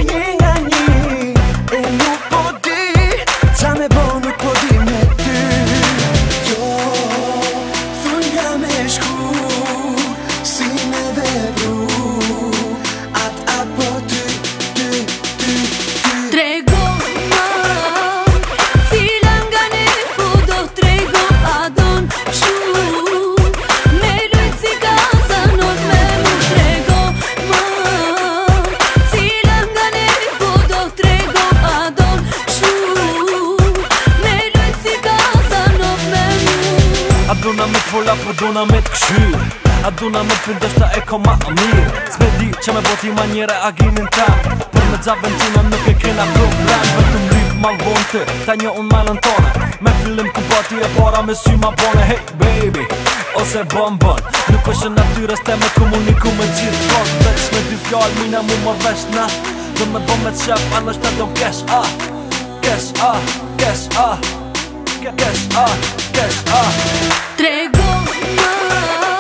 një nga një. E nuk po di qa me bo, nuk po di me ty. Jo, thuj nga me shku, si me vepru, at po ty. Trego ma, cila nga ne po do trego, a don shumë me lujt si Kazanov me mu. Trego ma, cila nga ne po do trego, a don shumë me lujt si Kazanov me mu. A duna me t'folla, po duna me t'kshyrë, a duna me t'pindeshta e ko ma mirë. S'me di që me boti manjere agrimin ta, për me dza benzina nuk e kena problem. Vetëm rip ma vonë të, ta një unë malën tone, me fillim ku bati e para me sy ma bone. Hey baby, ose bon nuk është në natyres te me komuniku me gjithë kon. Veç me dy fjallë mina mu mor vesh na, do me bo me t'shef anësh të do kesh Trego ma,